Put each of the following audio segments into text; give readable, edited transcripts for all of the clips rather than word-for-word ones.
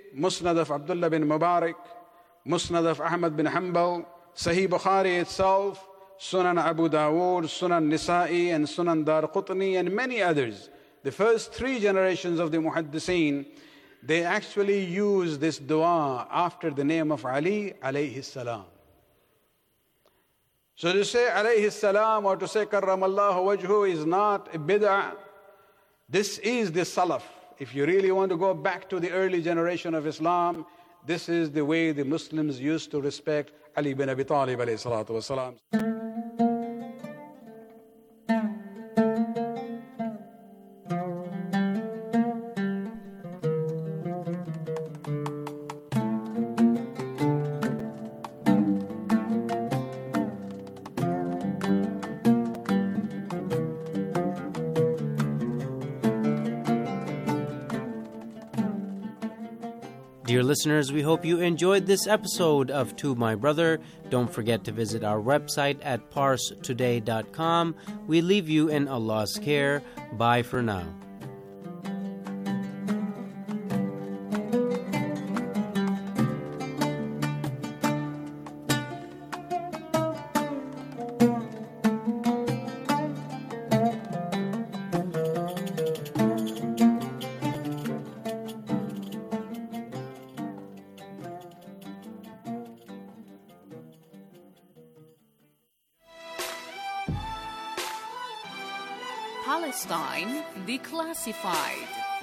Musnad of Abdullah bin Mubarak, Musnad of Ahmad bin Hanbal, Sahih Bukhari itself, Sunan Abu Dawood, Sunan Nisa'i, and Sunan Darqutni, and many others. The first 3 generations of the Muhaddiseen, they actually use this dua after the name of Ali alayhi salam. So to say alayhi salam or to say karramallahu wajhu is not a bid'ah. This is the salaf. If you really want to go back to the early generation of Islam, this is the way the Muslims used to respect Ali bin Abi Talib alayhi salatu wasalam. Dear listeners, we hope you enjoyed this episode of To My Brother. Don't forget to visit our website at parstoday.com. We leave you in Allah's care. Bye for now. Palestine Declassified.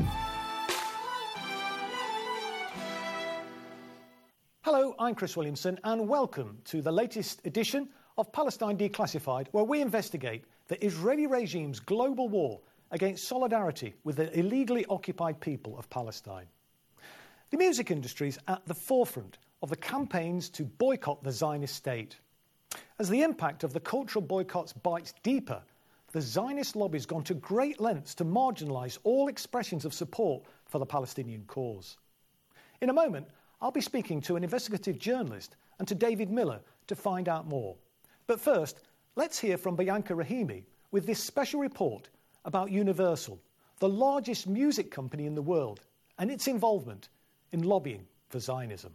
Hello, I'm Chris Williamson, and welcome to the latest edition of Palestine Declassified, where we investigate the Israeli regime's global war against solidarity with the illegally occupied people of Palestine. The music industry is at the forefront of the campaigns to boycott the Zionist state. As the impact of the cultural boycotts bites deeper, the Zionist lobby has gone to great lengths to marginalise all expressions of support for the Palestinian cause. In a moment, I'll be speaking to an investigative journalist and to David Miller to find out more. But first, let's hear from Bianca Rahimi with this special report about Universal, the largest music company in the world, and its involvement in lobbying for Zionism.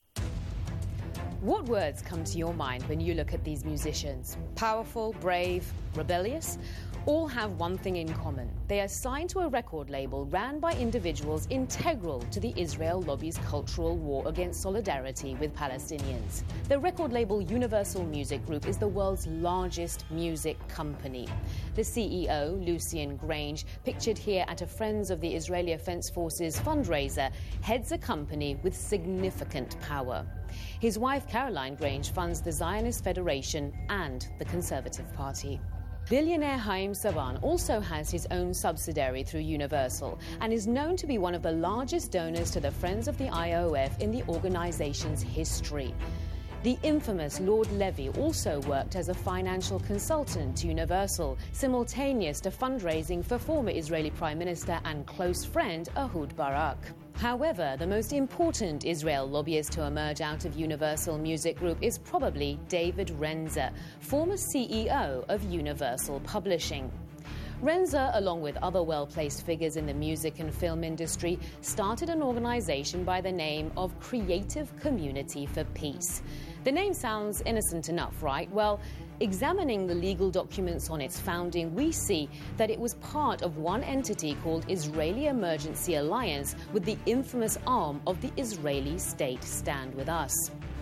What words come to your mind when you look at these musicians? Powerful, brave, rebellious? All have one thing in common. They are signed to a record label ran by individuals integral to the Israel lobby's cultural war against solidarity with Palestinians. The record label Universal Music Group is the world's largest music company. The CEO, Lucian Grange, pictured here at a Friends of the Israeli Defense Forces fundraiser, heads a company with significant power. His wife, Caroline Grange, funds the Zionist Federation and the Conservative Party. Billionaire Haim Saban also has his own subsidiary through Universal and is known to be one of the largest donors to the Friends of the IOF in the organization's history. The infamous Lord Levy also worked as a financial consultant to Universal, simultaneous to fundraising for former Israeli Prime Minister and close friend Ehud Barak. However, the most important Israel lobbyist to emerge out of Universal Music Group is probably David Renzer, former CEO of Universal Publishing. Renzer, along with other well-placed figures in the music and film industry, started an organization by the name of Creative Community for Peace. The name sounds innocent enough, right? Well, examining the legal documents on its founding, we see that it was part of one entity called Israeli Emergency Alliance with the infamous arm of the Israeli state Stand With Us.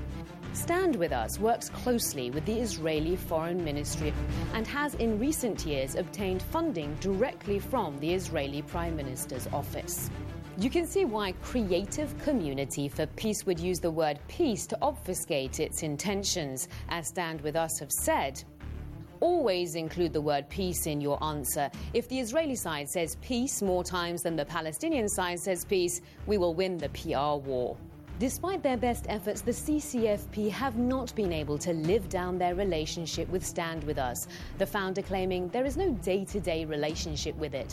Stand With Us works closely with the Israeli Foreign Ministry and has in recent years obtained funding directly from the Israeli Prime Minister's office. You can see why Creative Community for Peace would use the word peace to obfuscate its intentions. As Stand With Us have said, always include the word peace in your answer. If the Israeli side says peace more times than the Palestinian side says peace, we will win the PR war. Despite their best efforts, the CCFP have not been able to live down their relationship with Stand With Us, the founder claiming there is no day-to-day relationship with it.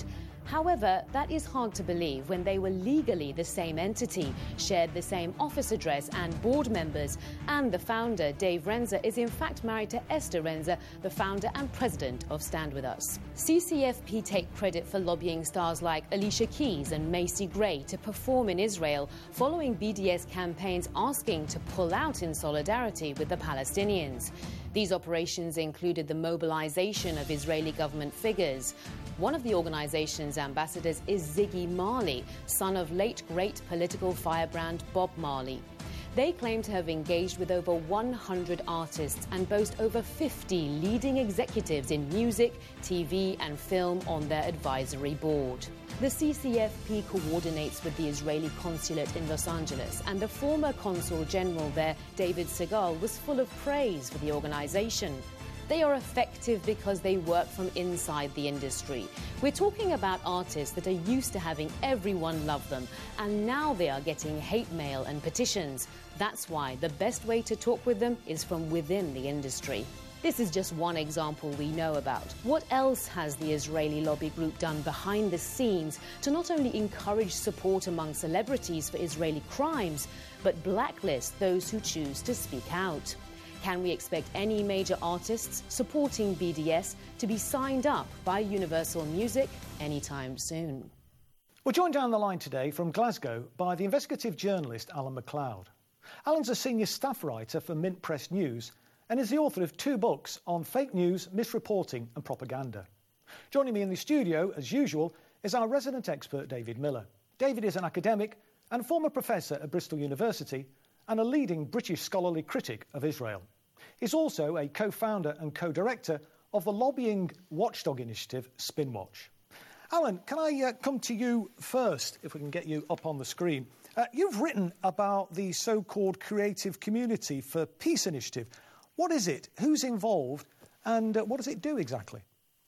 However, that is hard to believe when they were legally the same entity, shared the same office address and board members, and the founder, Dave Renzer, is in fact married to Esther Renzer, the founder and president of Stand With Us. CCFP take credit for lobbying stars like Alicia Keys and Macy Gray to perform in Israel, following BDS campaigns asking to pull out in solidarity with the Palestinians. These operations included the mobilization of Israeli government figures. One of the organization's ambassadors is Ziggy Marley, son of late great political firebrand Bob Marley. They claim to have engaged with over 100 artists and boast over 50 leading executives in music, TV and film on their advisory board. The CCFP coordinates with the Israeli consulate in Los Angeles, and the former consul general there, David Segal, was full of praise for the organization. They are effective because they work from inside the industry. We're talking about artists that are used to having everyone love them, and now they are getting hate mail and petitions. That's why the best way to talk with them is from within the industry. This is just one example we know about. What else has the Israeli lobby group done behind the scenes to not only encourage support among celebrities for Israeli crimes, but blacklist those who choose to speak out? Can we expect any major artists supporting BDS to be signed up by Universal Music anytime soon? We're joined down the line today from Glasgow by the investigative journalist Alan MacLeod. Alan's a senior staff writer for Mint Press News and is the author of 2 books on fake news, misreporting and propaganda. Joining me in the studio, as usual, is our resident expert David Miller. David is an academic and former professor at Bristol University and a leading British scholarly critic of Israel. He's also a co-founder and co-director of the lobbying watchdog initiative Spinwatch. Alan, can I come to you first, if we can get you up on the screen? You've written about the so-called Creative Community for Peace initiative. What is it? Who's involved? And what does it do exactly?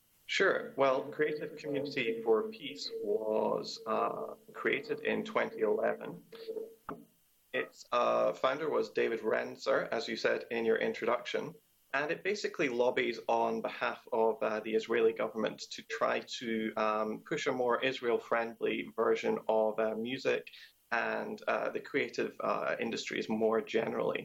Sure. Well, Creative Community for Peace was created in 2011. Its founder was David Renzer, as you said in your introduction, and it basically lobbies on behalf of the Israeli government to try to push a more Israel-friendly version of music and the creative industries more generally.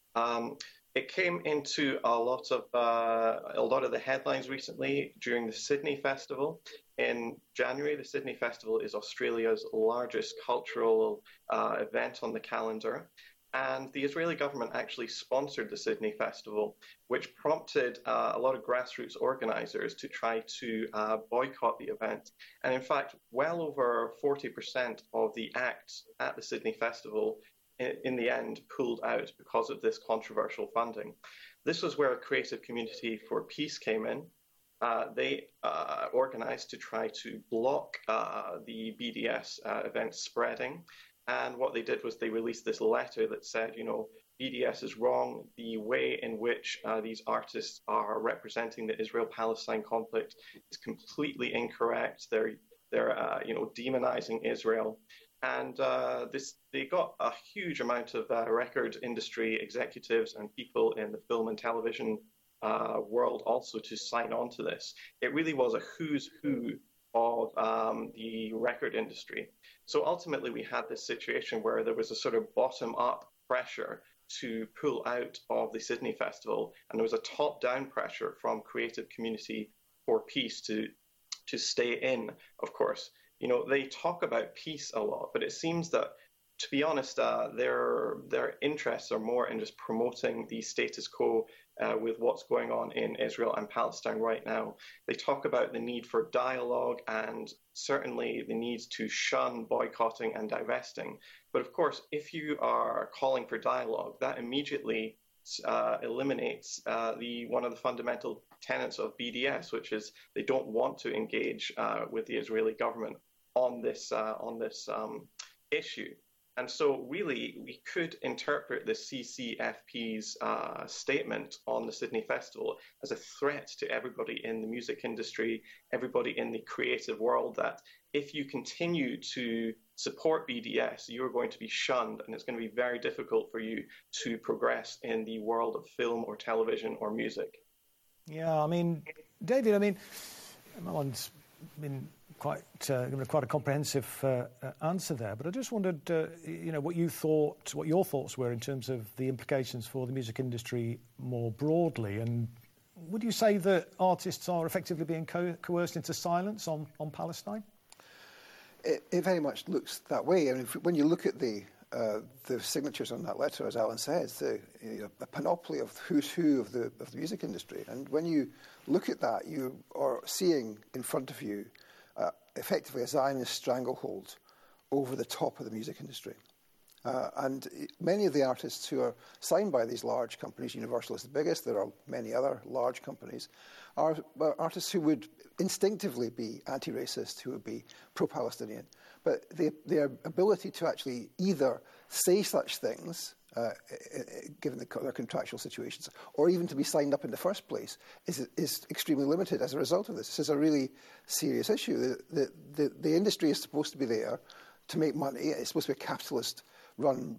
It came into a lot of the headlines recently during the Sydney Festival. In January, the Sydney Festival is Australia's largest cultural event on the calendar. And the Israeli government actually sponsored the Sydney Festival, which prompted a lot of grassroots organizers to try to boycott the event. And in fact, well over 40% of the acts at the Sydney Festival in the end pulled out because of this controversial funding. This was where a Creative Community for Peace came in. They organized to try to block the BDS event spreading. And what they did was they released this letter that said, you know, BDS is wrong. The way in which these artists are representing the Israel-Palestine conflict is completely incorrect. They're demonizing Israel. And they got a huge amount of record industry executives and people in the film and television world also to sign on to this. It really was a who's who of the record industry. So ultimately we had this situation where there was a sort of bottom-up pressure to pull out of the Sydney Festival, and there was a top-down pressure from Creative Community for Peace to stay in, of course. You know, they talk about peace a lot, but it seems that, to be honest, their interests are more in just promoting the status quo with what's going on in Israel and Palestine right now. They talk about the need for dialogue and certainly the need to shun boycotting and divesting. But of course, if you are calling for dialogue, that immediately eliminates one of the fundamental tenets of BDS, which is they don't want to engage with the Israeli government on this issue. And so really, we could interpret the CCFP's statement on the Sydney Festival as a threat to everybody in the music industry, everybody in the creative world, that if you continue to support BDS, you're going to be shunned, and it's going to be very difficult for you to progress in the world of film or television or music. Yeah, I mean, David, Alan's been quite a comprehensive answer there. But I just wondered, what your thoughts were in terms of the implications for the music industry more broadly. And would you say that artists are effectively being coerced into silence on Palestine? It very much looks that way. I mean, when you look at the signatures on that letter, as Alan says, a panoply of who's who of the music industry. And when you look at that, you are seeing in front of you effectively a Zionist stranglehold over the top of the music industry. And many of the artists who are signed by these large companies, Universal is the biggest, there are many other large companies, are artists who would instinctively be anti-racist, who would be pro-Palestinian. But their ability to actually either say such things, given their contractual situations, or even to be signed up in the first place, is extremely limited as a result of this. This is a really serious issue. The industry is supposed to be there to make money. It's supposed to be a capitalist-run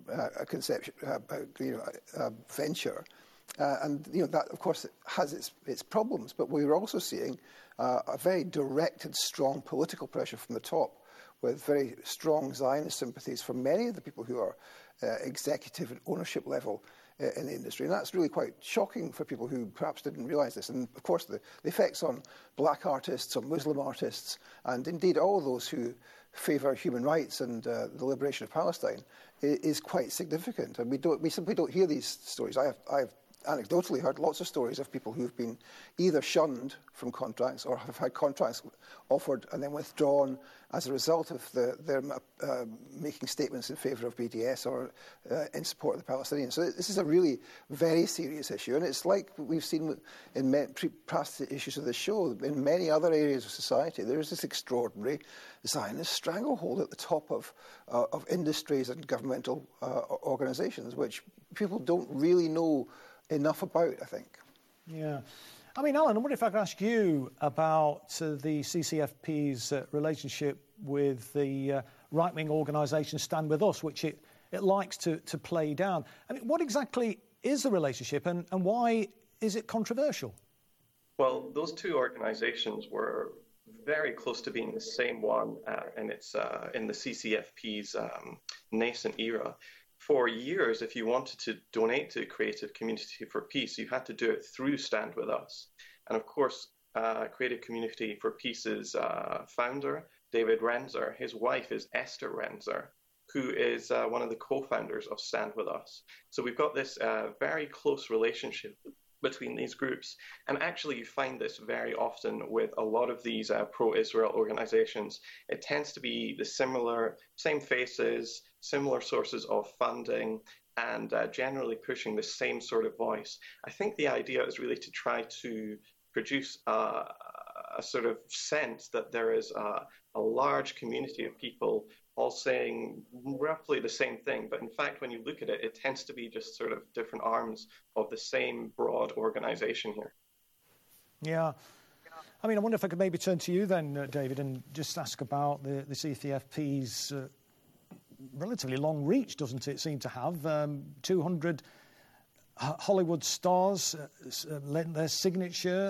venture. And that, of course, has its problems. But we're also seeing a very direct and strong political pressure from the top, with very strong Zionist sympathies from many of the people who are executive and ownership level in the industry. And that's really quite shocking for people who perhaps didn't realise this. And, of course, the effects on black artists, on Muslim artists, and indeed all those who favour human rights and the liberation of Palestine is quite significant. And we simply don't hear these stories. I've anecdotally heard lots of stories of people who've been either shunned from contracts or have had contracts offered and then withdrawn as a result of their making statements in favour of BDS or in support of the Palestinians. So this is a really very serious issue, and it's like we've seen in past issues of this show. In many other areas of society, there is this extraordinary Zionist stranglehold at the top of industries and governmental organisations, which people don't really know enough about, I think. Yeah. I mean, Alan, I wonder if I could ask you about the CCFP's relationship with the right-wing organisation Stand With Us, which it likes to play down. I mean, what exactly is the relationship and why is it controversial? Well, those two organisations were very close to being the same one, and it's in the CCFP's nascent era. For years, if you wanted to donate to Creative Community for Peace, you had to do it through Stand With Us. And of course, Creative Community for Peace's founder, David Renzer, his wife is Esther Renzer, who is one of the co-founders of Stand With Us. So we've got this very close relationship between these groups. And actually, you find this very often with a lot of these pro-Israel organizations. It tends to be the same faces, similar sources of funding, and generally pushing the same sort of voice. I think the idea is really to try to produce a sort of sense that there is a large community of people all saying roughly the same thing. But in fact, when you look at it, it tends to be just sort of different arms of the same broad organization here. Yeah. I mean, I wonder if I could maybe turn to you then, David, and just ask about the CCFP's relatively long reach, doesn't it seem to have? 200 Hollywood stars lent their signature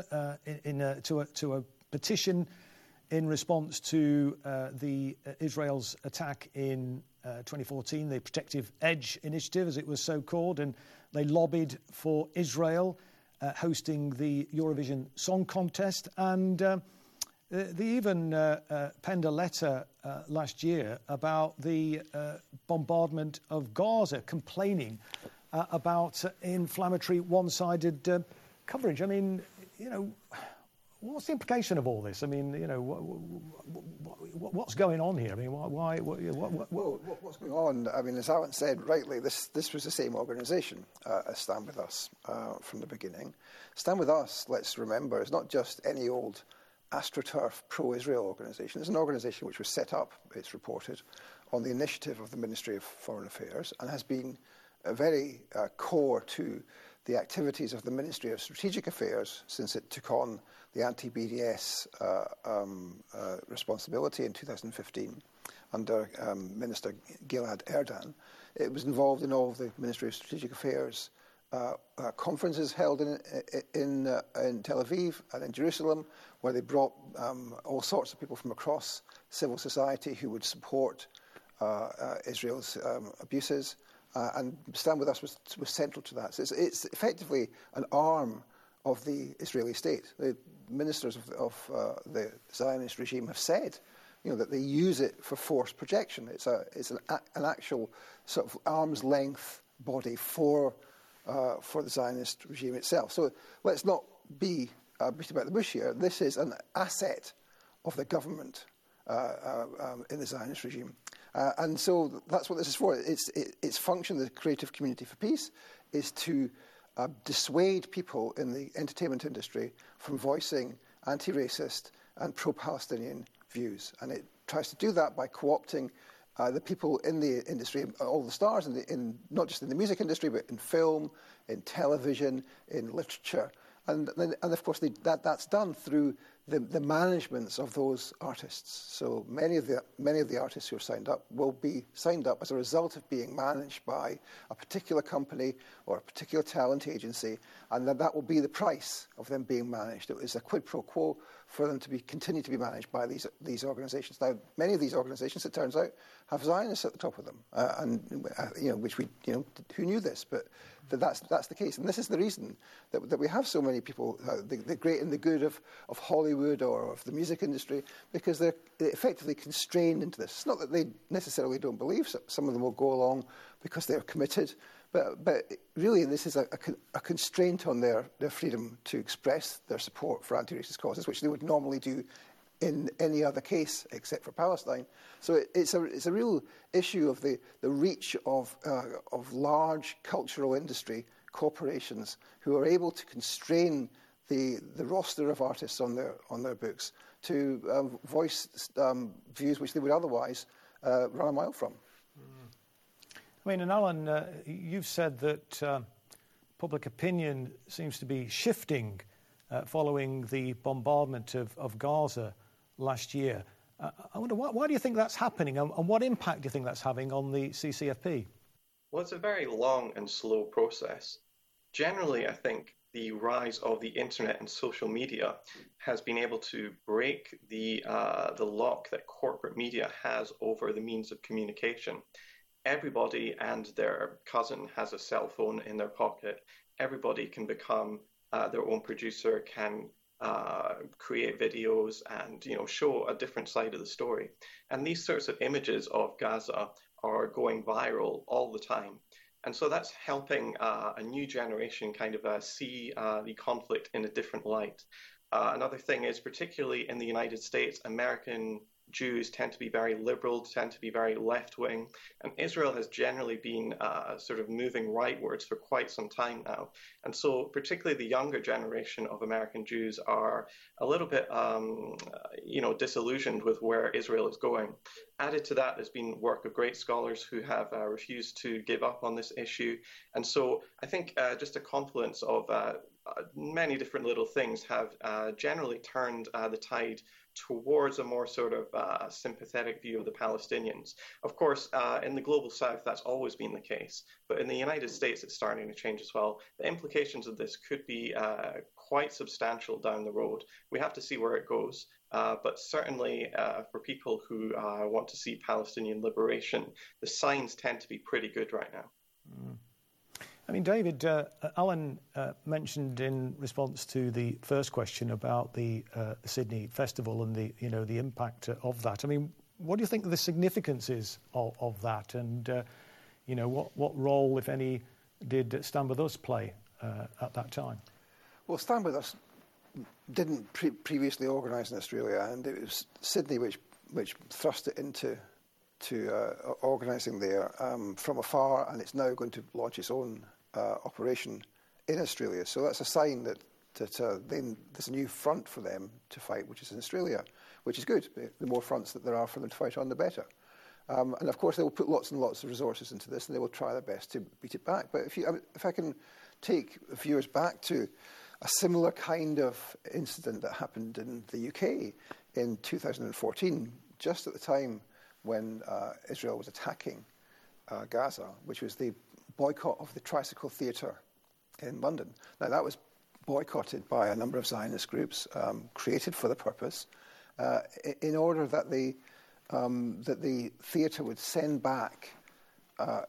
to a petition in response to Israel's attack in 2014, the Protective Edge Initiative, as it was so called, and they lobbied for Israel hosting the Eurovision Song Contest, and they even penned a letter last year about the bombardment of Gaza, complaining about inflammatory one-sided coverage. I mean, what's the implication of all this? I mean, what's going on here? I mean, why? Well, what's going on? I mean, as Alan said rightly, this was the same organisation as Stand With Us from the beginning. Stand With Us, let's remember, is not just any old AstroTurf pro-Israel organisation. It's an organisation which was set up, it's reported, on the initiative of the Ministry of Foreign Affairs and has been very core to the activities of the Ministry of Strategic Affairs since it took on the anti-BDS responsibility in 2015 under Minister Gilad Erdan. It was involved in all of the Ministry of Strategic Affairs conferences held in Tel Aviv and in Jerusalem, where they brought all sorts of people from across civil society who would support Israel's abuses, and Stand With Us was central to that. So it's effectively an arm of the Israeli state. The ministers of the Zionist regime have said, that they use it for force projection. It's an actual sort of arm's length body for the Zionist regime itself. So let's not be beat about the bush here. This is an asset of the government in the Zionist regime. And so that's what this is for. Its function, the Creative Community for Peace, is to dissuade people in the entertainment industry from voicing anti-racist and pro-Palestinian views. And it tries to do that by co-opting the people in the industry, all the stars, in not just in the music industry, but in film, in television, in literature. And of course, that's done through the managements of those artists. So many of the artists who are signed up will be signed up as a result of being managed by a particular company or a particular talent agency, and that will be the price of them being managed. It is a quid pro quo for them to continue to be managed by these organisations. Now, many of these organisations, it turns out, have Zionists at the top of them, which who knew this, but that's the case, and this is the reason that we have so many people, the great and the good of Hollywood or of the music industry, because they're effectively constrained into this. It's not that they necessarily don't believe. Some of them will go along because they're committed, but really this is a constraint on their freedom to express their support for anti-racist causes, which they would normally do in any other case except for Palestine. So it's a real issue of the reach of large cultural industry corporations who are able to constrain the roster of artists on their books to voice views which they would otherwise run a mile from. I mean, and Alan, you've said that public opinion seems to be shifting following the bombardment of Gaza last year. I wonder, why do you think that's happening, and what impact do you think that's having on the CCFP? Well, it's a very long and slow process. Generally, I think the rise of the internet and social media has been able to break the lock that corporate media has over the means of communication. Everybody and their cousin has a cell phone in their pocket. Everybody can become their own producer, can create videos and show a different side of the story. And these sorts of images of Gaza are going viral all the time. And so that's helping a new generation kind of see the conflict in a different light. Another thing is, particularly in the United States, American Jews tend to be very liberal, tend to be very left-wing, and Israel has generally been sort of moving rightwards for quite some time now. And so particularly the younger generation of American Jews are a little bit, disillusioned with where Israel is going. Added to that, there's been work of great scholars who have refused to give up on this issue. And so I think just a confluence of many different little things have generally turned the tide towards a more sort of sympathetic view of the Palestinians. Of course, in the global south, that's always been the case. But in the United States, it's starting to change as well. The implications of this could be quite substantial down the road. We have to see where it goes. But certainly for people who want to see Palestinian liberation, the signs tend to be pretty good right now. Mm. I mean, David, Alan mentioned in response to the first question about the Sydney Festival and the impact of that. I mean, what do you think the significance is of that, and what role, if any, did Stand With Us play at that time? Well, Stand With Us didn't previously organise in Australia, and it was Sydney which thrust it into organising there from afar, and it's now going to launch its own operation in Australia. So that's a sign that then there's a new front for them to fight, which is in Australia, which is good. The more fronts that there are for them to fight on, the better. And of course, they will put lots and lots of resources into this, and they will try their best to beat it back. But if I can take viewers back to a similar kind of incident that happened in the UK in 2014, just at the time when Israel was attacking Gaza, which was the boycott of the Tricycle Theatre in London. Now, that was boycotted by a number of Zionist groups created for the purpose in order that the theatre would send back a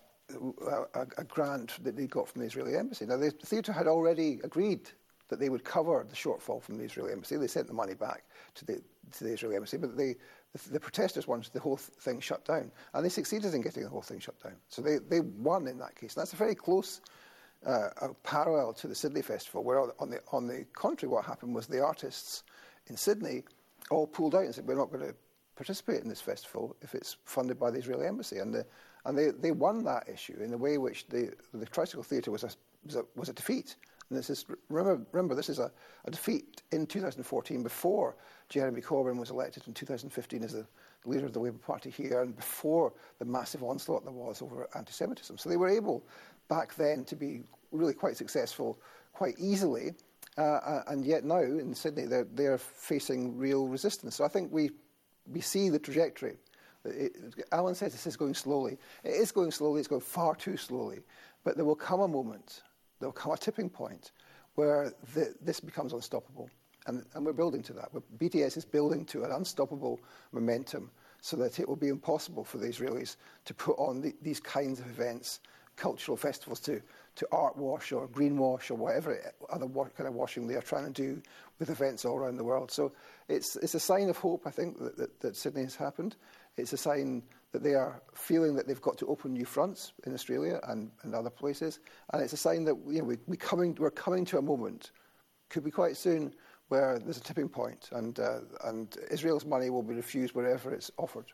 grant that they got from the Israeli embassy. Now, the theatre had already agreed that they would cover the shortfall from the Israeli embassy. They sent the money back to the Israeli embassy, but the protesters wanted the whole thing shut down, and they succeeded in getting the whole thing shut down. So they won in that case. And that's a very close parallel to the Sydney Festival, where on the contrary, what happened was the artists in Sydney all pulled out and said, we're not going to participate in this festival if it's funded by the Israeli embassy. And they won that issue in a way which the Tricycle Theatre was a defeat. And this is, remember, this is a defeat in 2014 before Jeremy Corbyn was elected in 2015 as the leader of the Labour Party here, and before the massive onslaught there was over anti-Semitism. So they were able back then to be really quite successful quite easily, and yet now in Sydney they're facing real resistance. So I think we see the trajectory. Alan says this is going slowly. It is going slowly, it's going far too slowly, but there will come a moment, there will come a tipping point where this becomes unstoppable. And we're building to that. BDS is building to an unstoppable momentum so that it will be impossible for the Israelis to put on these kinds of events, cultural festivals, to art wash or green wash or whatever other kind of washing they are trying to do with events all around the world. So it's a sign of hope, I think, that Sydney has happened. It's a sign that they are feeling that they've got to open new fronts in Australia and other places. And it's a sign that we're coming to a moment, could be quite soon, where there's a tipping point, and Israel's money will be refused wherever it's offered.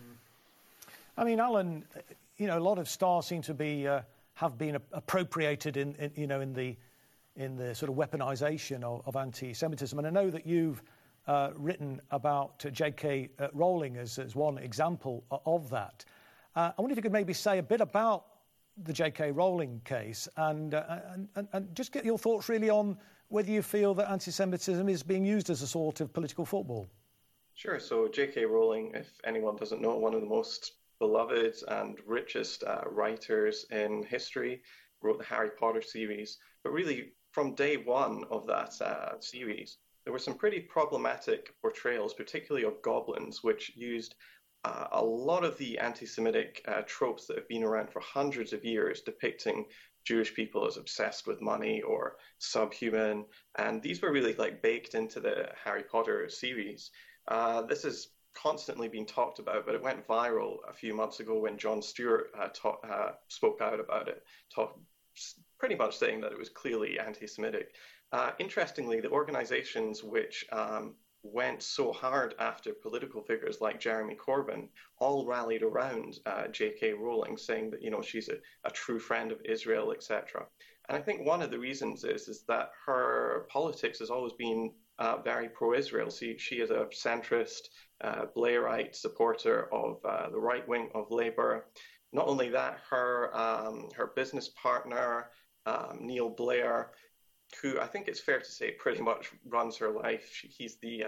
I mean, Alan, a lot of stars seem to be have been appropriated in the sort of weaponisation of anti-Semitism, and I know that you've written about J.K. Rowling as one example of that. I wonder if you could maybe say a bit about the J.K. Rowling case and just get your thoughts really on whether you feel that anti-Semitism is being used as a sort of political football. Sure. So J.K. Rowling, if anyone doesn't know, one of the most beloved and richest writers in history, wrote the Harry Potter series. But really, from day one of that series, there were some pretty problematic portrayals, particularly of goblins, which used a lot of the anti-Semitic tropes that have been around for hundreds of years, depicting Jewish people as obsessed with money or subhuman, and these were really baked into the Harry Potter series. This has constantly been talked about, but it went viral a few months ago when Jon Stewart spoke out about it, pretty much saying that it was clearly anti-Semitic. Interestingly, the organizations which went so hard after political figures like Jeremy Corbyn all rallied around J.K. Rowling, saying that she's a true friend of Israel, etc. And I think one of the reasons is that her politics has always been very pro-Israel. She is a centrist, Blairite supporter of the right wing of Labour. Not only that, her business partner Neil Blair, who I think it's fair to say pretty much runs her life. He's the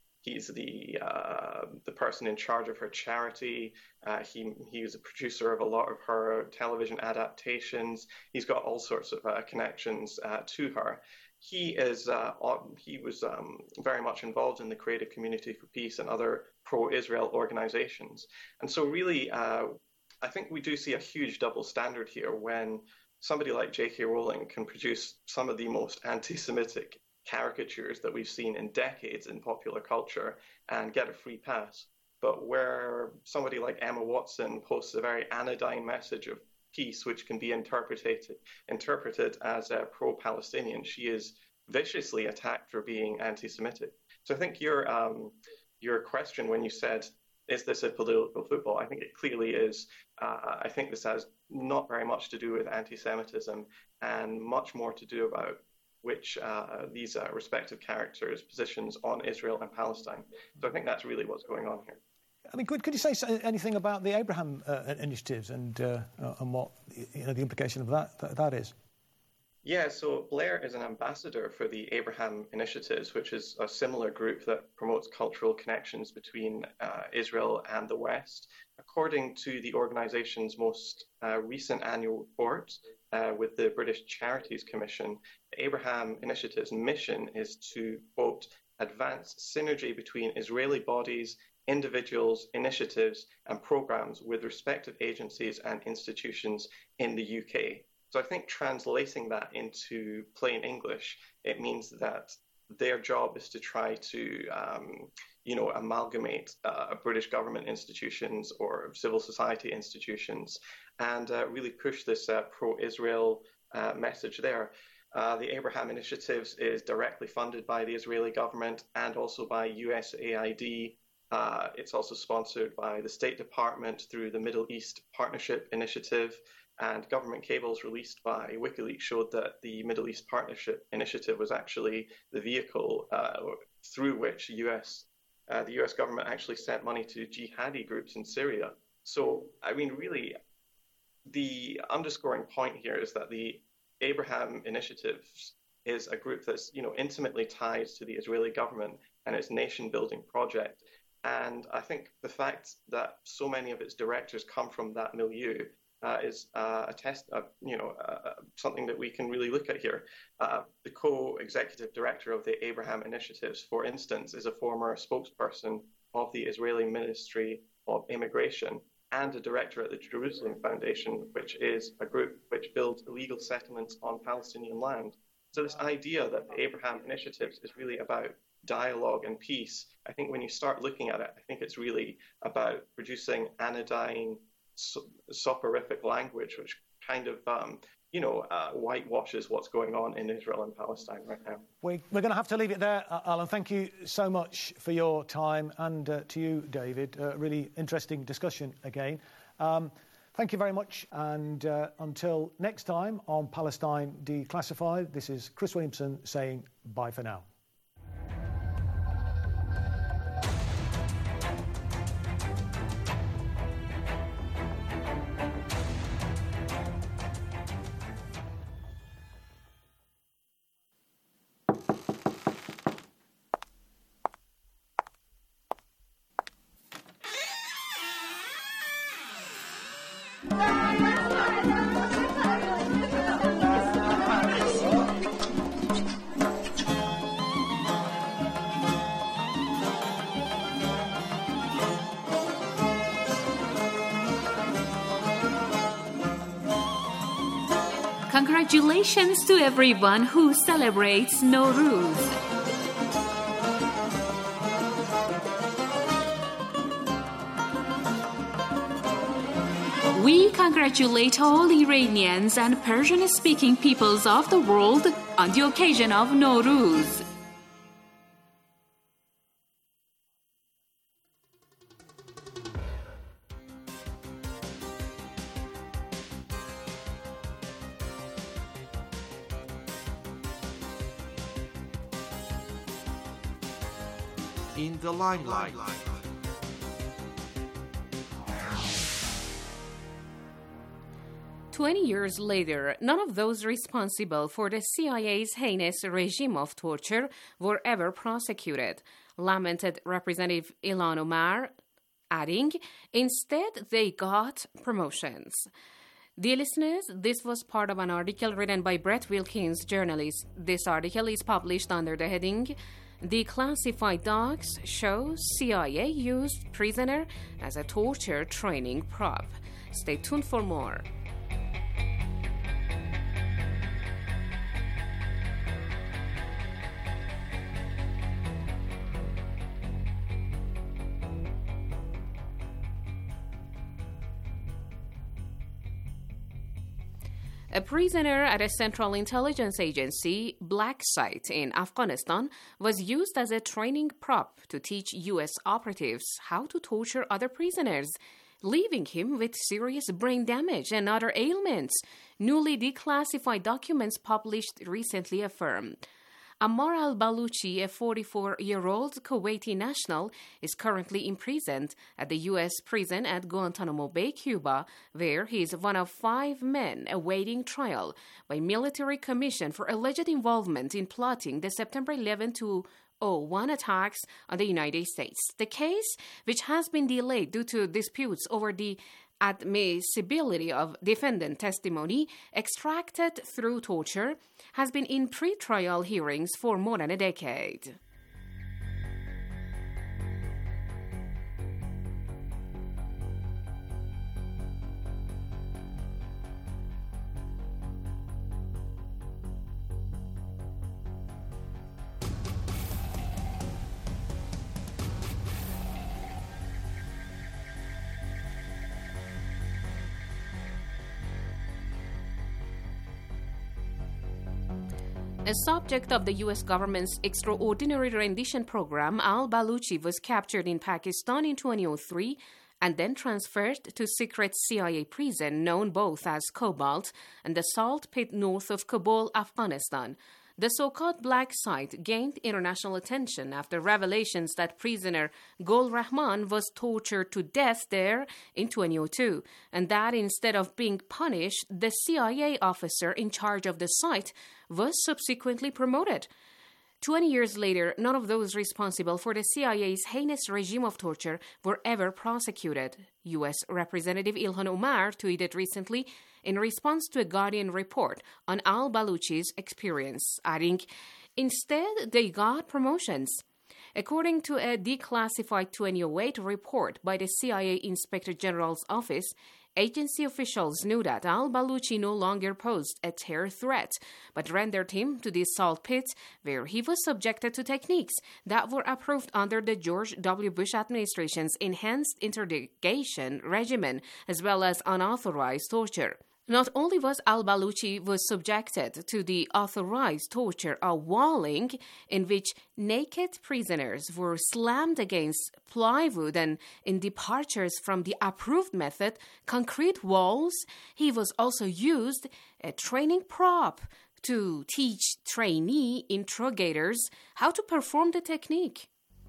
person in charge of her charity. He was a producer of a lot of her television adaptations. He's got all sorts of connections to her. He was very much involved in the Creative Community for Peace and other pro-Israel organizations. And so really, I think we do see a huge double standard here when somebody like J.K. Rowling can produce some of the most anti-Semitic caricatures that we've seen in decades in popular culture and get a free pass. But where somebody like Emma Watson posts a very anodyne message of peace, which can be interpreted as pro-Palestinian, she is viciously attacked for being anti-Semitic. So I think your question when you said, is this a political football? I think it clearly is. I think this has not very much to do with anti-Semitism and much more to do about which these respective characters' positions on Israel and Palestine. So I think that's really what's going on here. I mean, could you say anything about the Abraham initiatives and what the implication of that is? Yeah, so Blair is an ambassador for the Abraham Initiatives, which is a similar group that promotes cultural connections between Israel and the West. According to the organization's most recent annual report with the British Charities Commission, the Abraham Initiative's mission is to, quote, advance synergy between Israeli bodies, individuals, initiatives, and programs with respective agencies and institutions in the UK. So I think translating that into plain English, it means that their job is to try to, amalgamate British government institutions or civil society institutions and really push this pro-Israel message there. The Abraham Initiatives is directly funded by the Israeli government and also by USAID. It's also sponsored by the State Department through the Middle East Partnership Initiative. And government cables released by WikiLeaks showed that the Middle East Partnership Initiative was actually the vehicle through which the US government actually sent money to jihadi groups in Syria. So, I mean, really, the underscoring point here is that the Abraham Initiative is a group that's, intimately tied to the Israeli government and its nation-building project. And I think the fact that so many of its directors come from that milieu is something that we can really look at here. The co-executive director of the Abraham Initiatives, for instance, is a former spokesperson of the Israeli Ministry of Immigration and a director at the Jerusalem Foundation, which is a group which builds illegal settlements on Palestinian land. So this idea that the Abraham Initiatives is really about dialogue and peace, I think when you start looking at it, I think it's really about producing anodyne, soporific language, which kind of, whitewashes what's going on in Israel and Palestine right now. We're going to have to leave it there, Alan. Thank you so much for your time, and to you, David. Really interesting discussion again. Thank you very much, and until next time on Palestine Declassified, this is Chris Williamson saying bye for now. Congratulations to everyone who celebrates Nowruz. We congratulate all Iranians and Persian-speaking peoples of the world on the occasion of Nowruz. In the limelight. "20 years later, none of those responsible for the CIA's heinous regime of torture were ever prosecuted," lamented Representative Ilhan Omar, adding, "Instead, they got promotions." Dear listeners, this was part of an article written by Brett Wilkins, journalist. This article is published under the heading, "Declassified Docs Show CIA Used Prisoner as a Torture Training Prop." Stay tuned for more. A prisoner at a Central Intelligence Agency, Black Site, in Afghanistan was used as a training prop to teach U.S. operatives how to torture other prisoners, leaving him with serious brain damage and other ailments, newly declassified documents published recently affirm. Ammar al-Baluchi, a 44-year-old Kuwaiti national, is currently imprisoned at the U.S. prison at Guantanamo Bay, Cuba, where he is one of 5 men awaiting trial by military commission for alleged involvement in plotting the September 11 to 01 attacks on the United States. The case, which has been delayed due to disputes over the admissibility of defendant testimony extracted through torture, has been in pre-trial hearings for more than a decade. A subject of the U.S. government's extraordinary rendition program, al-Baluchi was captured in Pakistan in 2003 and then transferred to secret CIA prison known both as Cobalt and the Salt Pit north of Kabul, Afghanistan. The so-called black site gained international attention after revelations that prisoner Gul Rahman was tortured to death there in 2002, and that instead of being punished, the CIA officer in charge of the site was subsequently promoted. 20 years later, none of those responsible for the CIA's heinous regime of torture were ever prosecuted. U.S. Representative Ilhan Omar tweeted recently in response to a Guardian report on al-Baluchi's experience, adding, "Instead, they got promotions." According to a declassified 2008 report by the CIA Inspector General's office, agency officials knew that al-Baluchi no longer posed a terror threat, but rendered him to the salt pit, where he was subjected to techniques that were approved under the George W. Bush administration's enhanced interrogation regimen, as well as unauthorized torture. Not only was al-Baluchi subjected to the authorized torture of walling, in which naked prisoners were slammed against plywood, and in departures from the approved method, concrete walls, he was also used a training prop to teach trainee interrogators how to perform the technique.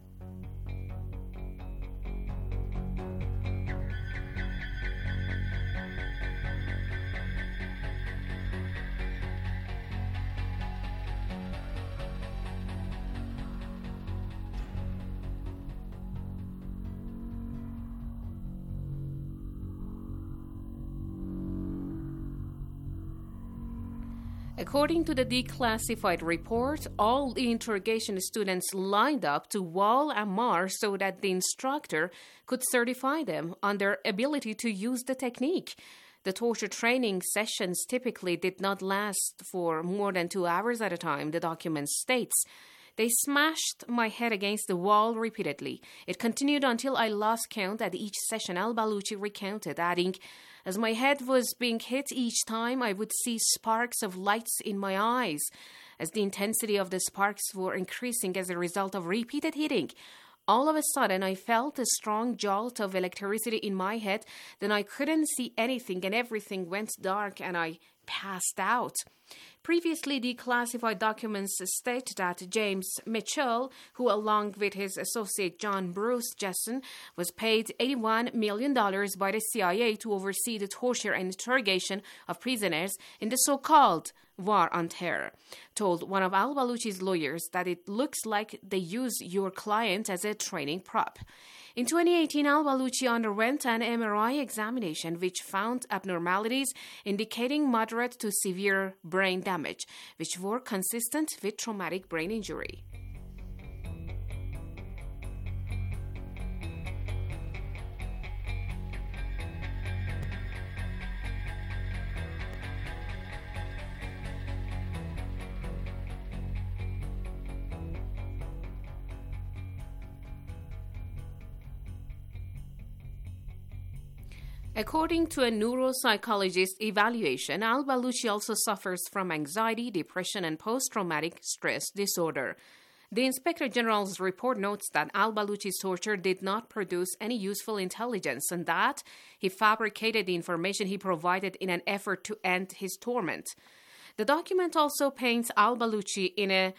According to the declassified report, all the interrogation students lined up to wall Ammar so that the instructor could certify them on their ability to use the technique. The torture training sessions typically did not last for more than 2 hours at a time, the document states. They smashed my head against the wall repeatedly. It continued until I lost count at each session, al-Baluchi recounted, adding, "As my head was being hit each time, I would see sparks of lights in my eyes. As the intensity of the sparks were increasing as a result of repeated hitting, all of a sudden I felt a strong jolt of electricity in my head. Then I couldn't see anything and everything went dark and I passed out." Previously declassified documents state that James Mitchell, who along with his associate John Bruce Jessen, was paid $81 million by the CIA to oversee the torture and interrogation of prisoners in the so-called War on Terror, told one of al-Baluchi's lawyers that it looks like they use your client as a training prop. In 2018, al-Baluchi underwent an MRI examination which found abnormalities indicating moderate to severe brain damage, which were consistent with traumatic brain injury. According to a neuropsychologist's evaluation, al-Baluchi also suffers from anxiety, depression, and post-traumatic stress disorder. The Inspector General's report notes that al-Baluchi's torture did not produce any useful intelligence and that he fabricated the information he provided in an effort to end his torment. The document also paints al-Baluchi in a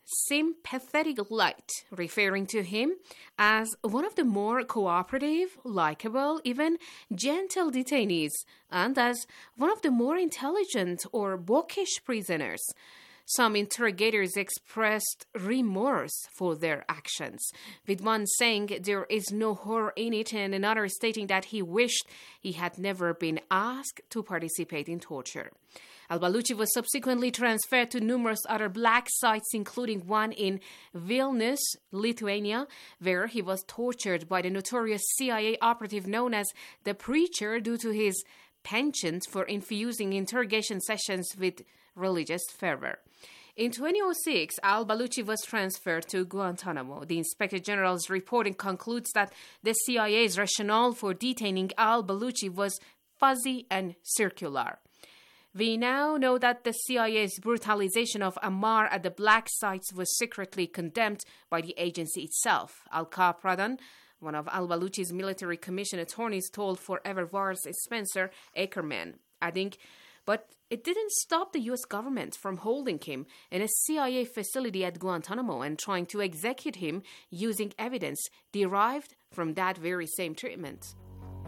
sympathetic light, referring to him as one of the more cooperative, likable, even gentle detainees, and as one of the more intelligent or bookish prisoners. Some interrogators expressed remorse for their actions, with one saying there is no horror in it and another stating that he wished he had never been asked to participate in torture. Al-Baluchi was subsequently transferred to numerous other black sites, including one in Vilnius, Lithuania, where he was tortured by the notorious CIA operative known as the Preacher due to his penchant for infusing interrogation sessions with religious fervor. In 2006, Al-Baluchi was transferred to Guantanamo. The Inspector General's reporting concludes that the CIA's rationale for detaining Al-Baluchi was fuzzy and circular. We now know that the CIA's brutalization of Ammar at the black sites was secretly condemned by the agency itself. Al-Kap Pradhan, one of Al-Baluchi's military commission attorneys, told Forever War's Spencer Ackerman, adding, "But it didn't stop the U.S. government from holding him in a CIA facility at Guantanamo and trying to execute him using evidence derived from that very same treatment."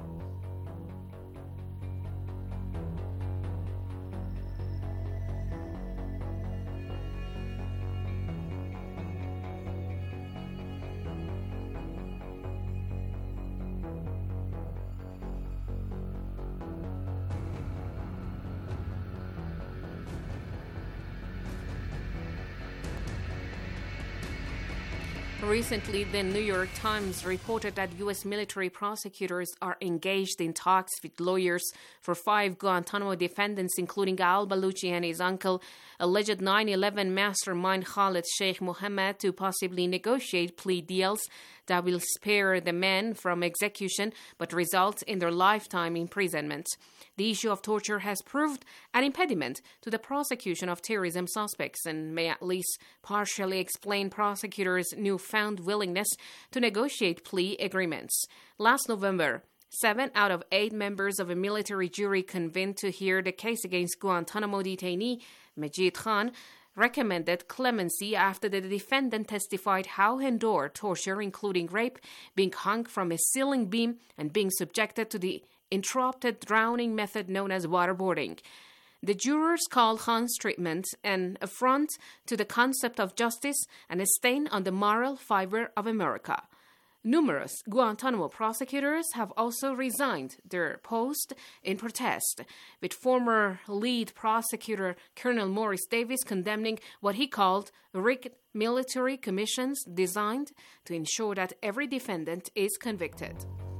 Recently, the New York Times reported that U.S. military prosecutors are engaged in talks with lawyers for 5 Guantanamo defendants, including Al-Baluchi and his uncle, alleged 9/11 mastermind Khalid Sheikh Mohammed, to possibly negotiate plea deals that will spare the men from execution but result in their lifetime imprisonment. The issue of torture has proved an impediment to the prosecution of terrorism suspects and may at least partially explain prosecutors' newfound willingness to negotiate plea agreements. Last November, 7 out of 8 members of a military jury convened to hear the case against Guantanamo detainee Majid Khan recommended clemency after the defendant testified how he endured torture, including rape, being hung from a ceiling beam, and being subjected to the interrupted drowning method known as waterboarding. The jurors called Khan's treatment an affront to the concept of justice and a stain on the moral fiber of America. Numerous Guantanamo prosecutors have also resigned their post in protest, with former lead prosecutor Colonel Morris Davis condemning what he called rigged military commissions designed to ensure that every defendant is convicted.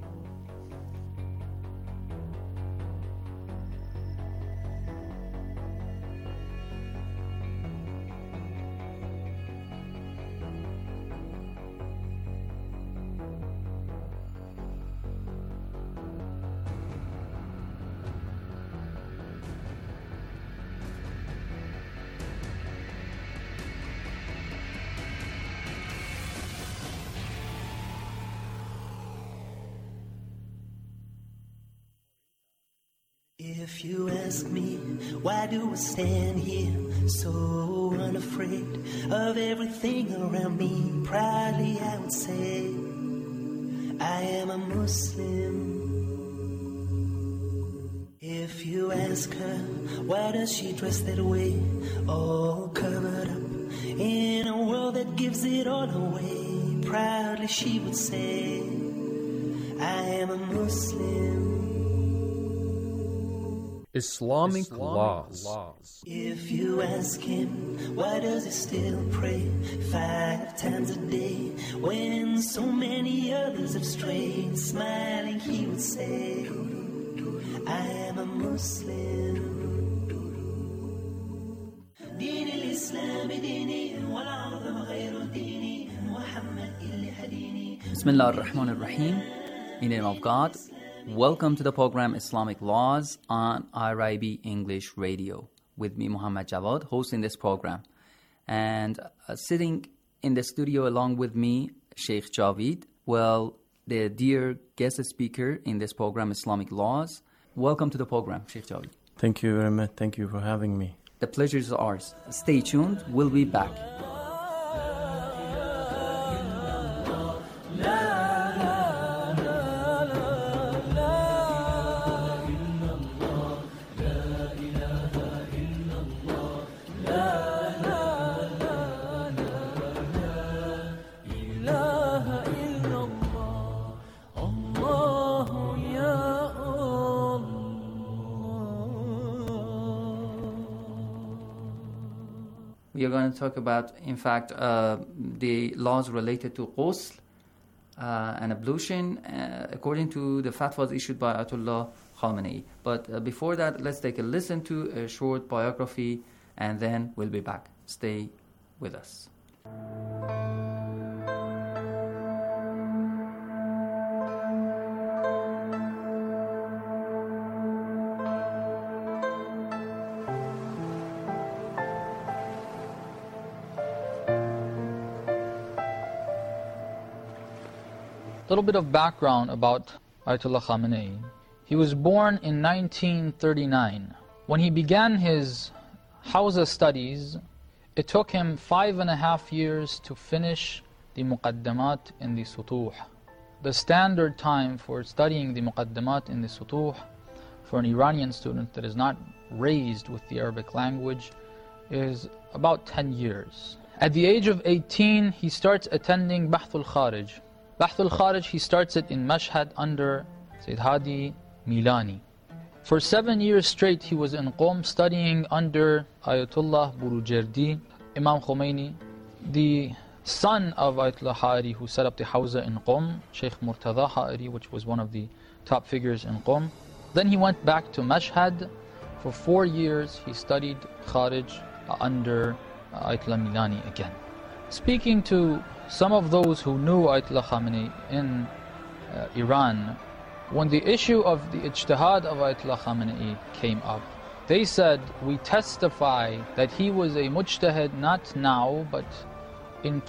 If you ask me, why do I stand here so unafraid of everything around me? Proudly I would say, I am a Muslim. If you ask her, why does she dress that way, all covered up in a world that gives it all away? Proudly she would say, I am a Muslim. Islamic laws. If you ask him, why does he still pray 5 times a day when so many others have strayed? Smiling he would say, I am a Muslim. دين الإسلام ديني والعظم غير ديني محمد اللي هديني. Bismillah ar-Rahman ar-Rahim. In the name of God. Welcome to the program Islamic Laws on IRIB English Radio with me, Muhammad Jawad, hosting this program. And sitting in the studio along with me, Sheikh Javid, the dear guest speaker in this program, Islamic Laws. Welcome to the program, Sheikh Javid. Thank you very much. Thank you for having me. The pleasure is ours. Stay tuned. We'll be back. We are going to talk about, in fact, the laws related to ghusl and ablution according to the fatwas issued by Ayatollah Khamenei. But before that, let's take a listen to a short biography and then we'll be back. Stay with us. A little bit of background about Ayatollah Khamenei. He was born in 1939. When he began his Hawza studies, it took him 5.5 years to finish the Muqaddamat in the Sutuh. The standard time for studying the Muqaddamat in the Sutuh for an Iranian student that is not raised with the Arabic language is about 10 years. At the age of 18, he starts attending Bahthul Kharij. Bahthul Kharij, he starts it in Mashhad under Sayyid Hadi Milani. For 7 years straight, he was in Qom studying under Ayatollah Burujerdi, Imam Khomeini, the son of Ayatollah Ha'ari who set up the Hawza in Qom, Sheikh Murtada Ha'ari, which was one of the top figures in Qom. Then he went back to Mashhad. For 4 years, he studied Kharij under Ayatollah Milani again. Speaking to some of those who knew Ayatollah Khamenei in Iran, when the issue of the ijtihad of Ayatollah Khamenei came up, they said, we testify that he was a mujtahid not now, but in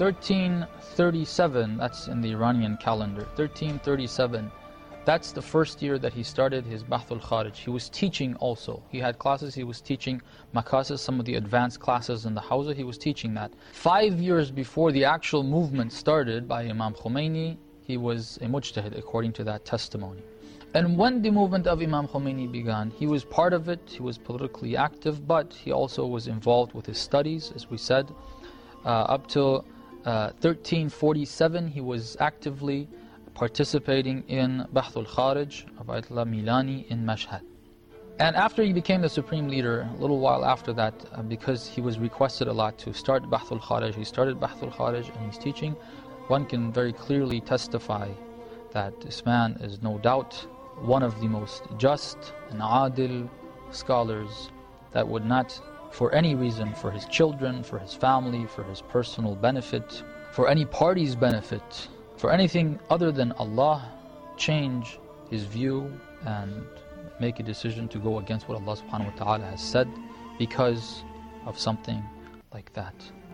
1337, that's in the Iranian calendar, 1337, that's the first year that he started his Bahthul Kharij. He was teaching also. He had classes, he was teaching Makasis, some of the advanced classes in the Hawza, he was teaching that. 5 years before the actual movement started by Imam Khomeini, he was a mujtahid according to that testimony. And when the movement of Imam Khomeini began, he was part of it, he was politically active, but he also was involved with his studies, as we said. Up till 1347, he was actively participating in Bahthul Kharij of Ayatollah Milani in Mashhad. And after he became the supreme leader, a little while after that, because he was requested a lot to start Bahthul Kharij, he started Bahthul Kharij and he's teaching. One can very clearly testify that this man is no doubt one of the most just and adil scholars that would not, for any reason, for his children, for his family, for his personal benefit, for any party's benefit, for anything other than Allah, change his view and make a decision to go against what Allah subhanahu wa ta'ala has said because of something like that.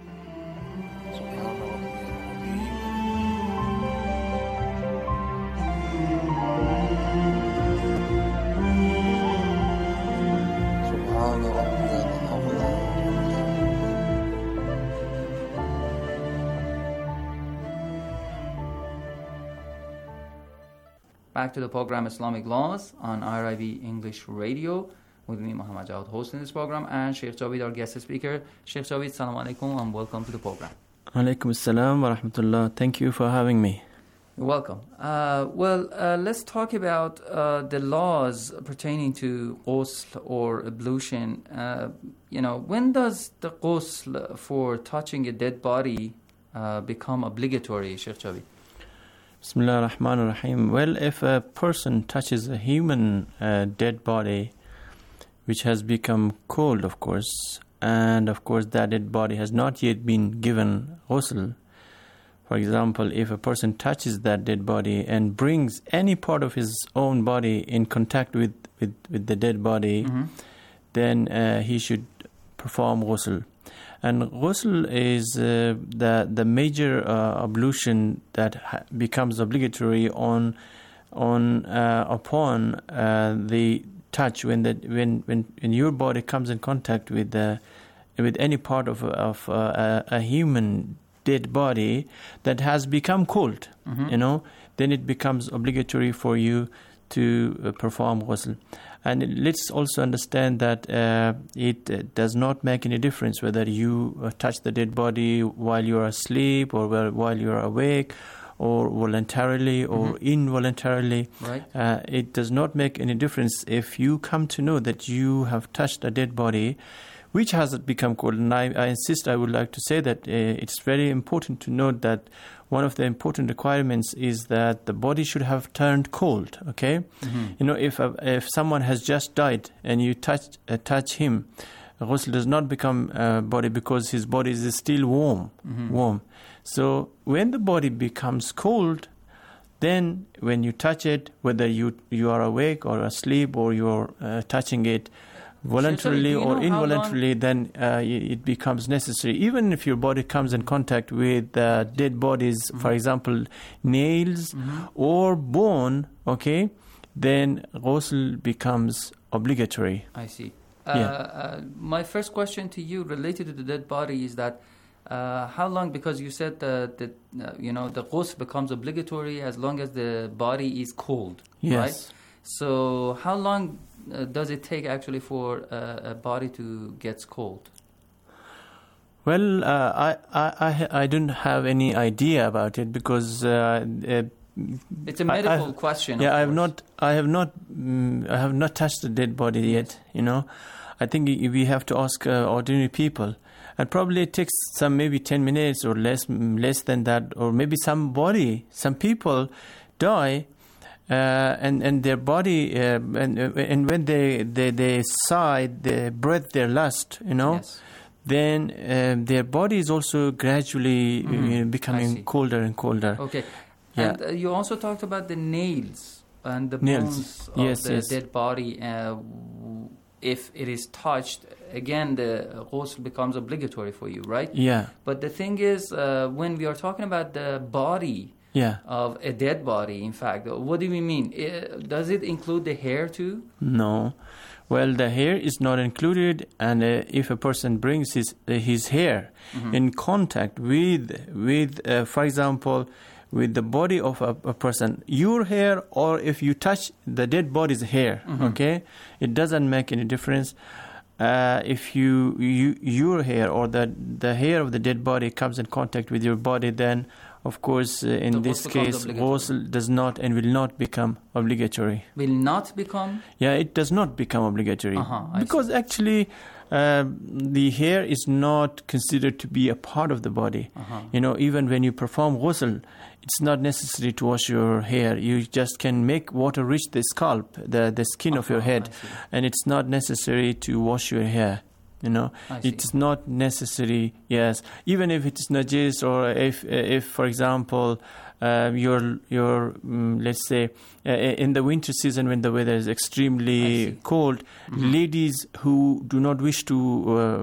Back to the program Islamic Laws on IRIB English Radio with me, Muhammad Jawad, hosting this program, and Sheikh Javid, our guest speaker. Sheikh Javid, Assalamu alaikum and welcome to the program. Alaikum assalam wa rahmatullah. Thank you for having me. You're welcome. Let's talk about the laws pertaining to ghusl or ablution. When does the ghusl for touching a dead body become obligatory, Sheikh Javid? Bismillah ar-Rahman ar-Rahim. Well, if a person touches a human dead body, which has become cold, of course, and of course that dead body has not yet been given ghusl. For example, if a person touches that dead body and brings any part of his own body in contact with the dead body, then he should perform ghusl. And ghusl is the major ablution that becomes obligatory upon the touch when your body comes in contact with any part of a human dead body that has become cold. Then it becomes obligatory for you to perform ghusl. And let's also understand that it does not make any difference whether you touch the dead body while you are asleep or while you are awake or voluntarily or involuntarily. Right. It does not make any difference if you come to know that you have touched a dead body which has become cold. And I insist, I would like to say that it's very important to note that one of the important requirements is that the body should have turned cold, okay? You know, if someone has just died and you touch him, ghusl does not become body because his body is still warm. So when the body becomes cold, then when you touch it, whether you are awake or asleep or you're touching it voluntarily or involuntarily, then it becomes necessary. Even if your body comes in contact with dead bodies, for example, nails or bone, okay, then ghusl becomes obligatory. I see. My first question to you related to the dead body is that how long, because you said that the ghusl becomes obligatory as long as the body is cold, right? So how long does it take actually for a body to get cold? Well, I don't have any idea about it because it's a medical question. Yeah, I have not touched the dead body yet. You know, I think we have to ask ordinary people, and probably it takes maybe 10 minutes or less than that, or maybe some people die. And their body and when they sigh, they breathe their lust, you know, then their body is also gradually becoming colder and colder. Okay, and you also talked about the nails and the bones of the dead body. If it is touched, again, the ghusl becomes obligatory for you, right? Yeah. But the thing is, when we are talking about the body of a dead body, in fact, what do we mean? Does it include the hair too? No. Well, the hair is not included, and if a person brings his hair in contact with for example, with the body of a person, your hair, or if you touch the dead body's hair, okay, it doesn't make any difference. If your hair or the hair of the dead body comes in contact with your body, then of course, in this case, ghusl does not and will not become obligatory. Will not become? Yeah, it does not become obligatory. Because actually, the hair is not considered to be a part of the body. You know, even when you perform ghusl, it's not necessary to wash your hair. You just can make water reach the scalp, the skin of your head, and it's not necessary to wash your hair. You know, it's not necessary. Yes, even if it's najis, or if for example, your let's say in the winter season when the weather is extremely cold, ladies who do not wish to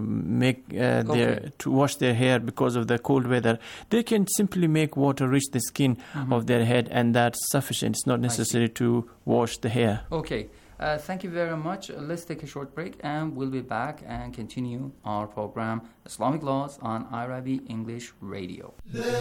to wash their hair because of the cold weather, they can simply make water reach the skin of their head, and that's sufficient. It's not necessary to wash the hair. Okay. Thank you very much. Let's take a short break and we'll be back and continue our program Islamic Laws on IRIB English Radio.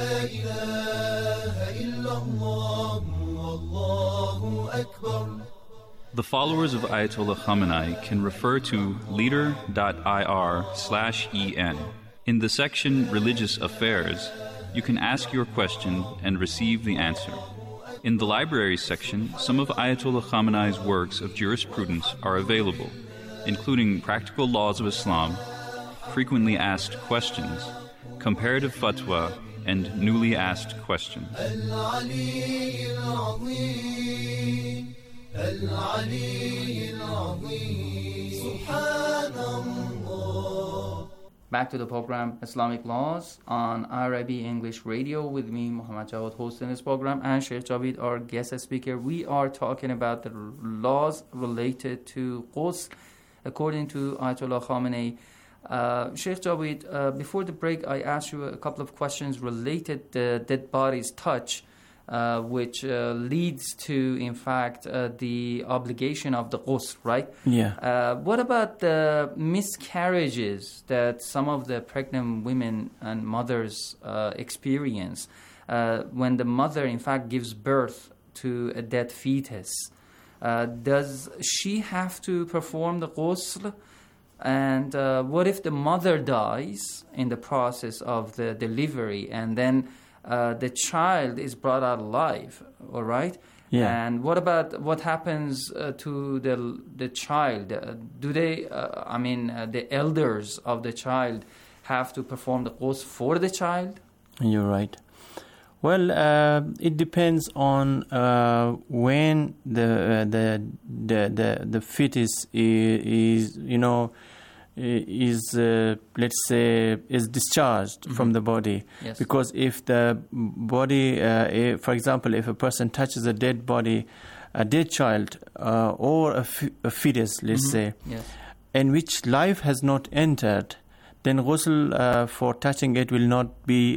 The followers of Ayatollah Khamenei can refer to leader.ir/en. In the section Religious Affairs, you can ask your question and receive the answer. In the libraries section, some of Ayatollah Khamenei's works of jurisprudence are available, including Practical Laws of Islam, Frequently Asked Questions, Comparative Fatwa, and Newly Asked Questions. Back to the program Islamic Laws on IRIB English Radio with me, Muhammad Jawad, hosting this program, and Sheikh Javid, our guest speaker. We are talking about the laws related to ghusl according to Ayatollah Khamenei. Sheikh Javid, before the break, I asked you a couple of questions related to dead bodies touch, which leads to, in fact, the obligation of the ghusl, right? Yeah. What about the miscarriages that some of the pregnant women and mothers experience when the mother, in fact, gives birth to a dead fetus? Does she have to perform the ghusl? And what if the mother dies in the process of the delivery and then the child is brought out alive, all right? Yeah. And what happens to the child? Do they, the elders of the child have to perform the ghusl for the child? You're right. Well, it depends on when the fetus is let's say is discharged from the body. Yes. Because if the body, for example, if a person touches a dead body, a dead child or a fetus, let's say, Yes. in which life has not entered, then ghusl for touching it will not be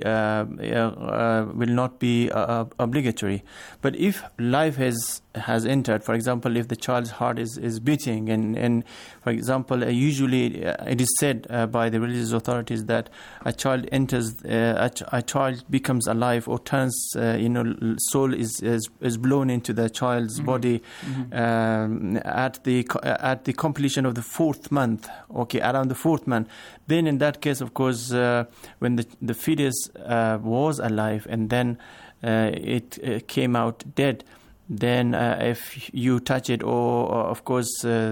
obligatory. But if life has entered, for example, if the child's heart is beating, and for example, usually it is said by the religious authorities that a child enters, a child becomes alive or turns, soul is blown into the child's body at the completion of the 4th month. Okay, around the 4th month. Then in that case, of course, when the fetus was alive and then it came out dead, then if you touch it, or of course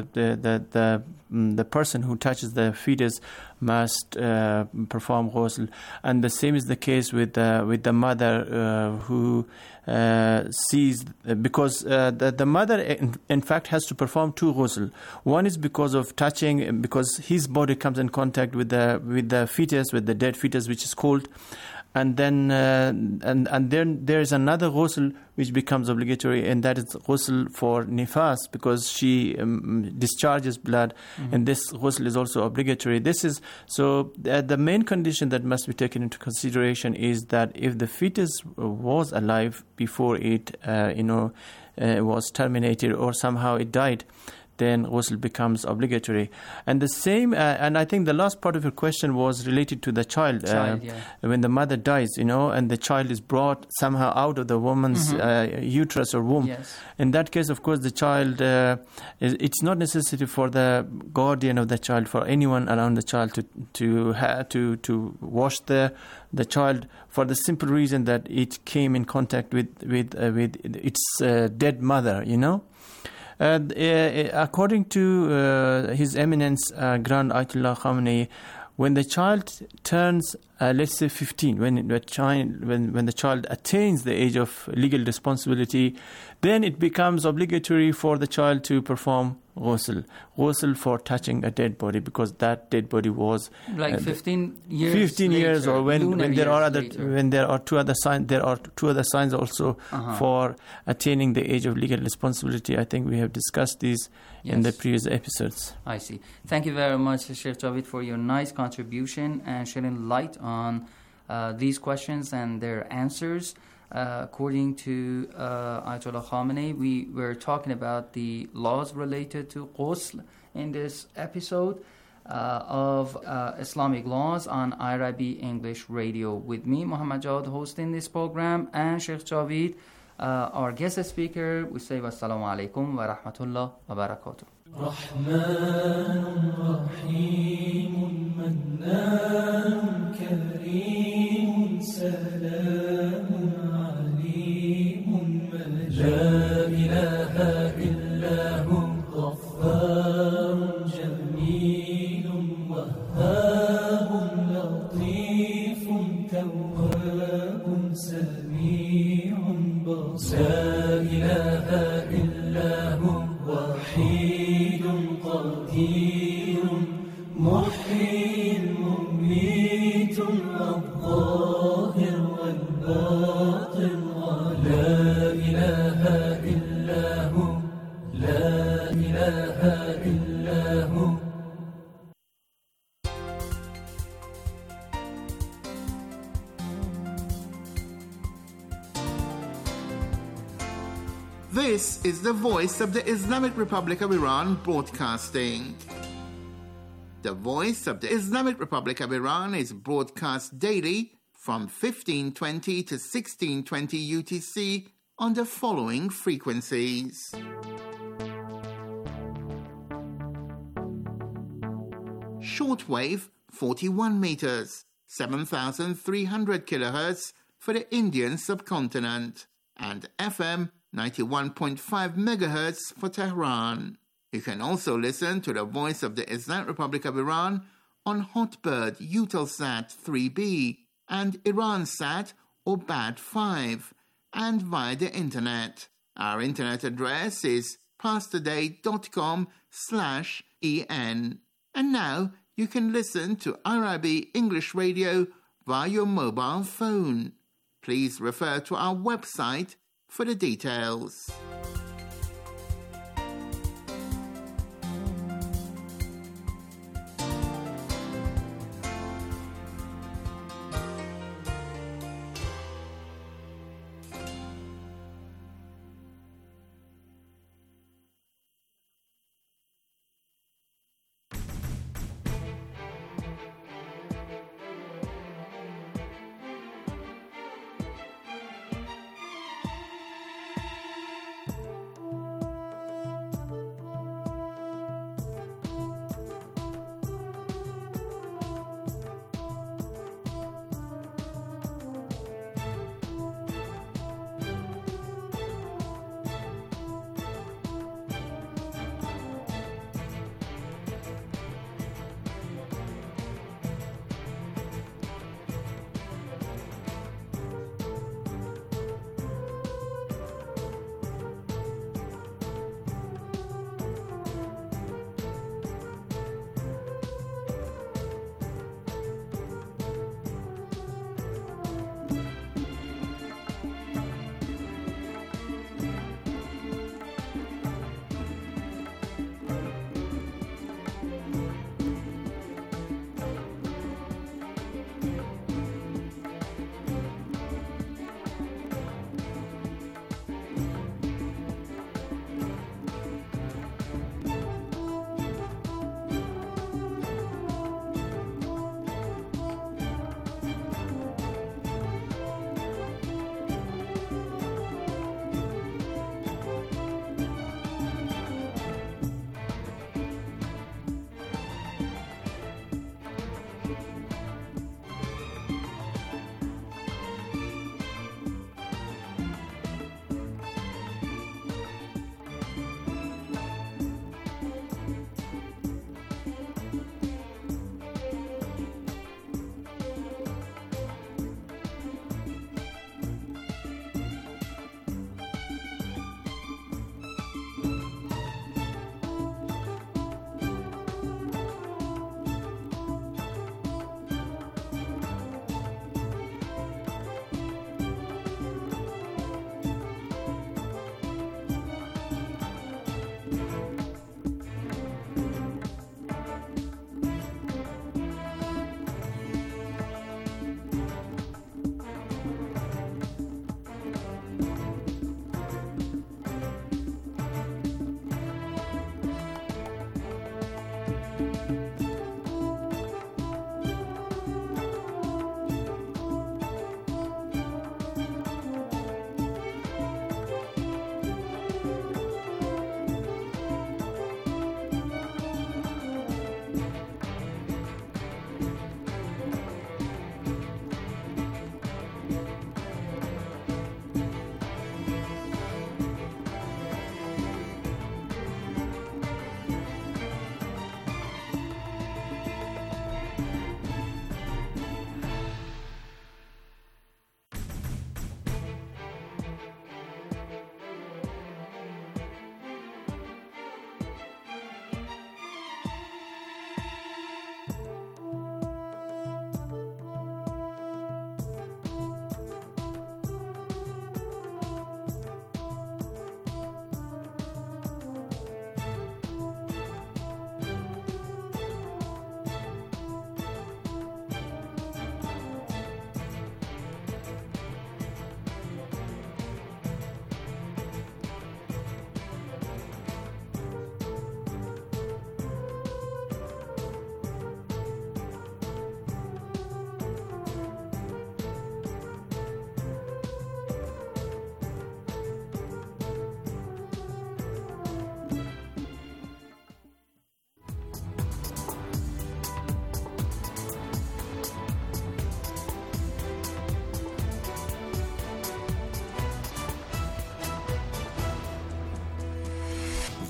the person who touches the fetus must perform ghusl. And the same is the case with the mother who sees, because the mother in fact has to perform 2 ghusl. One is because of touching, because his body comes in contact with the fetus, with the dead fetus, which is cold. And then and then there is another ghusl which becomes obligatory, and that is ghusl for nifas, because she discharges blood, and this ghusl is also obligatory. This is so the main condition that must be taken into consideration is that if the fetus was alive before it was terminated or somehow it died, then ghusl becomes obligatory. And the same, and I think the last part of your question was related to the child. When the mother dies, and the child is brought somehow out of the woman's uterus or womb. Yes. In that case, of course, the child, it's not necessary for the guardian of the child, for anyone around the child to wash the child, for the simple reason that it came in contact with its dead mother, according to His Eminence Grand Ayatollah Khamenei, when the child turns, let's say 15, when the child attains the age of legal responsibility, then it becomes obligatory for the child to perform ghusl for touching a dead body, because that dead body was 15 years. 15 years, or when there are two other signs also for attaining the age of legal responsibility. I think we have discussed these in the previous episodes. I see. Thank you very much, Sheikh Javed, for your nice contribution and shedding light on these questions and their answers. According to Ayatollah Khamenei, we were talking about the laws related to ghusl in this episode of Islamic Laws on IRIB English Radio. With me, Muhammad Jawad, hosting this program, and Sheikh Javed, our guest speaker. We say wassalamu alaikum wa rahmatullah wa barakatuh. رحمن رحيم منان كريم سلام عليم لا إله إلا هو غفار جميل وهاب لطيف تواب سميع بصير لا إله إلا هو وحيد قدير محيي مميت الظاهر والباطن لا إله إلا هو لا إله إلا هو. This is the voice of the Islamic Republic of Iran broadcasting. The voice of the Islamic Republic of Iran is broadcast daily from 1520 to 1620 UTC on the following frequencies. Shortwave 41 meters, 7,300 kilohertz for the Indian subcontinent, and FM 91.5 MHz for Tehran. You can also listen to the Voice of the Islamic Republic of Iran on Hotbird Eutelsat 3B and Iransat or BAD5 and via the internet. Our internet address is parstoday.com/en. And now you can listen to IRIB English Radio via your mobile phone. Please refer to our website for the details.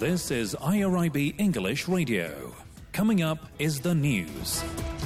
This is IRIB English Radio. Coming up is the news.